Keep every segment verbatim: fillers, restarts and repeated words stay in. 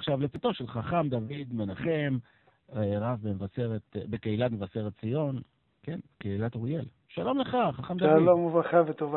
עכשיו לפתו של חכם דוד מנחם, רב במבשרת, בקהילת מבשרת ציון, כן, קהילת אוריאל. שלום לך, חכם דוד. שלום וברכה וטובה.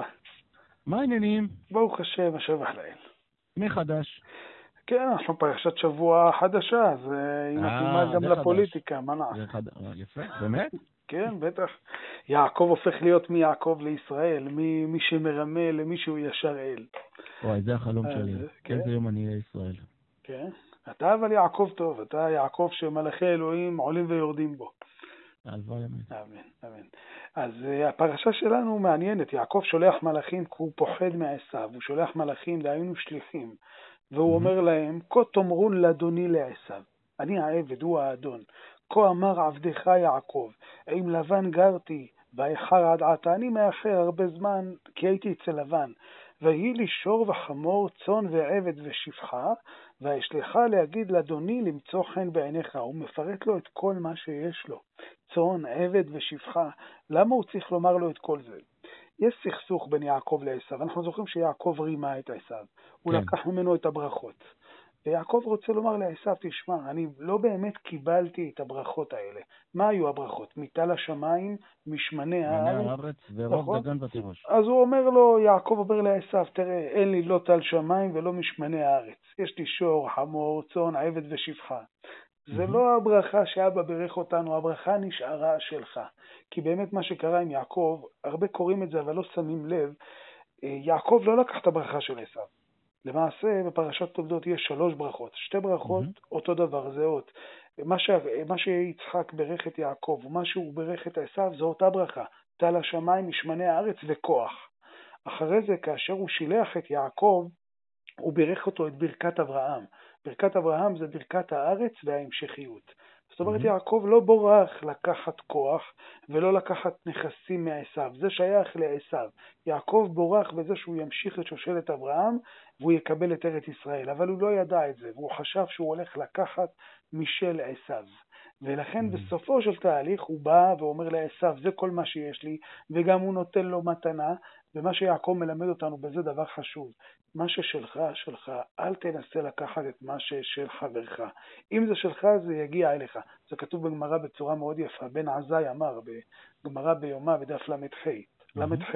מה העניינים? ברוך השם, השבח לאל. מי חדש? כן, אנחנו פרשת שבוע חדשה, אז היא מתאימה גם לפוליטיקה, מה נעשה? חד... יפה, באמת? כן, בטח. יעקב הופך להיות מיעקב לישראל, ממי שמרמה למי שהוא ישר אל. וואי, זה החלום שלי. כן. איזה יום אני אהיה ישראל. כן. אתה אבל יעקב טוב, אתה יעקב שמלאכי אלוהים עולים ויורדים בו. הלוואי, אמן. אמן, אמן. אז uh, הפרשה שלנו מעניינת. יעקב שולח מלאכים כי הוא פוחד מעשיו. הוא שולח מלאכים, דהיינו שליחים. והוא Mhm. אומר להם, כה תאמרון לאדוני לעשיו. אני העבד, הוא האדון. כה אמר עבדך יעקב, עם לבן גרתי, באיחר עד עתה. אני מאחר הרבה זמן, כי הייתי אצל לבן. ויהי לי שור וחמור, צאן ועבד ושפחה, והשליחה להגיד לאדוני למצוא חן בעיניך. הוא מפרט לו את כל מה שיש לו. צאן, עבד ושפחה. למה הוא צריך לומר לו את כל זה? יש סכסוך בין יעקב לעשיו. אנחנו זוכרים שיעקב רימה את עשיו. הוא כן. לקח ממנו את הברכות. ויעקב רוצה לומר לעשיו, תשמע, אני לא באמת קיבלתי את הברכות האלה. מה היו הברכות? מטל השמיים, משמני הארץ. הארץ ורוב נכון? דגן ותירוש. אז הוא אומר לו, יעקב אומר לעשיו, תראה, אין לי לא טל שמיים ולא משמני הארץ. יש לי שור, חמור, צאן, עבד ושפחה. זה Mhm. לא הברכה שאבא ברך אותנו, הברכה נשארה שלך. כי באמת מה שקרה עם יעקב, הרבה קוראים את זה אבל לא שמים לב, יעקב לא לקח את הברכה של עשיו. למעשה בפרשת תולדות יש שלוש ברכות, שתי ברכות Mhm. אותו דבר, זהות. מה, ש... מה שיצחק ברך את יעקב ומה שהוא ברך את עשיו זו אותה ברכה, טל השמיים, משמני הארץ וכוח. אחרי זה כאשר הוא שילח את יעקב, הוא בירך אותו את ברכת אברהם. ברכת אברהם זה ברכת הארץ וההמשכיות. זאת אומרת, Mhm. יעקב לא בורח לקחת כוח ולא לקחת נכסים מעשיו. זה שייך לעשיו. יעקב בורח בזה שהוא ימשיך את שושלת אברהם והוא יקבל את ארץ ישראל. אבל הוא לא ידע את זה, והוא חשב שהוא הולך לקחת משל עשיו. ולכן Mhm. בסופו של תהליך הוא בא ואומר לעשיו, זה כל מה שיש לי, וגם הוא נותן לו מתנה. ומה שיעקב מלמד אותנו בזה דבר חשוב. מה ששלך, שלך, אל תנסה לקחת את מה ששל חברך. אם זה שלך, זה יגיע אליך. זה כתוב בגמרא בצורה מאוד יפה. בן עזאי אמר בגמרא ביומא בדף למ"ח. למ"ח.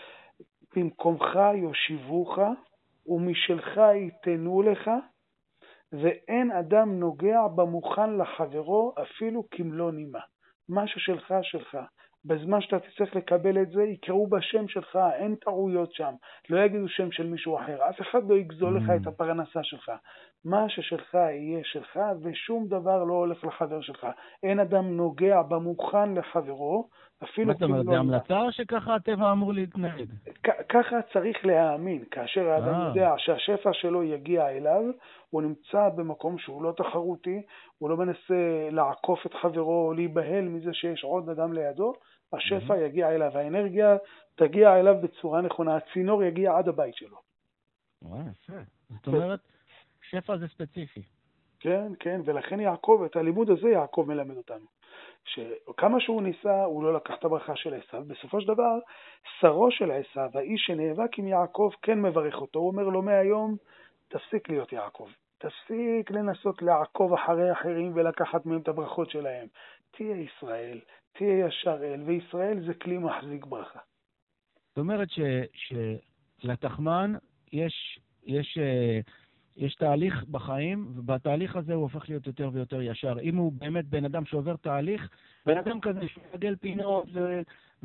במקומך יושיבוך ומשלך ייתנו לך, ואין אדם נוגע במוכן לחברו אפילו כמלוא נימה. מה ששלך, שלך. בזמן שאתה תצטרך לקבל את זה, יקראו בשם שלך, אין טעויות שם. לא יגידו שם של מישהו אחר. אף אחד לא יגזול לך את הפרנסה שלך. מה ששלך יהיה שלך, ושום דבר לא הולך לחבר שלך. אין אדם נוגע במוכן לחברו, אפילו מה זאת אומרת, כמלוא זה נימה. המלצה או שככה הטבע אמור להתנהג? כ- ככה צריך להאמין. כאשר האדם אה. יודע שהשפע שלו יגיע אליו, הוא נמצא במקום שהוא לא תחרותי, הוא לא מנסה לעקוף את חברו או להיבהל מזה שיש עוד אדם לידו, השפע יגיע אליו, האנרגיה תגיע אליו בצורה נכונה, הצינור יגיע עד הבית שלו. וואי, יפה. זאת אומרת, שפע זה ספציפי. כן, כן, ולכן יעקב, את הלימוד הזה יעקב מלמד אותנו. שכמה שהוא ניסה, הוא לא לקח את הברכה של עשיו. בסופו של דבר, שרו של עשיו, האיש שנאבק עם יעקב, כן מברך אותו. הוא אומר לו מהיום, תפסיק להיות יעקב. תפסיק לנסות לעקוב אחרי אחרים ולקחת מהם את הברכות שלהם. תהיה ישראל, תהיה ישר אל, וישראל זה כלי מחזיק ברכה. זאת אומרת שלתחמן יש, יש, יש תהליך בחיים, ובתהליך הזה הוא הופך להיות יותר ויותר ישר. אם הוא באמת בן אדם שעובר תהליך, בן אדם כזה שמגל פינות ו,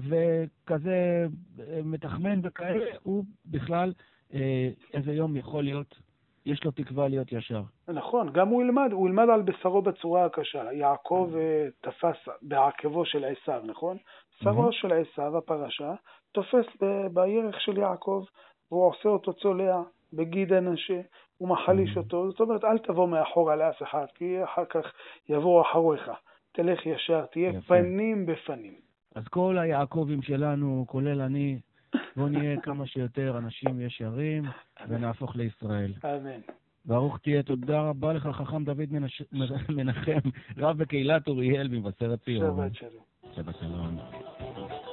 וכזה מתחמן וכאלה, הוא בכלל איזה יום יכול להיות, יש לו תקווה להיות ישר. נכון, גם הוא ילמד, הוא ילמד על בשרו בצורה הקשה. יעקב תפס בעקבו של עשיו, נכון? שרו של עשיו, הפרשה, תופס בירך של יעקב, והוא עושה אותו צולע בגיד אנשה, הוא מחליש אותו. זאת אומרת, אל תבוא מאחורה לאף אחד, כי אחר כך יבוא אחריך. תלך ישר, תהיה יפה. פנים בפנים. אז כל היעקבים שלנו, כולל אני, בוא נהיה כמה שיותר אנשים ישרים, ונהפוך לישראל. אמן. ברוך תהיה, תודה רבה לך, חכם דוד מנחם, רב בקהילת אוריאל במבשרת ציון. שבת שלום. שבת שלום.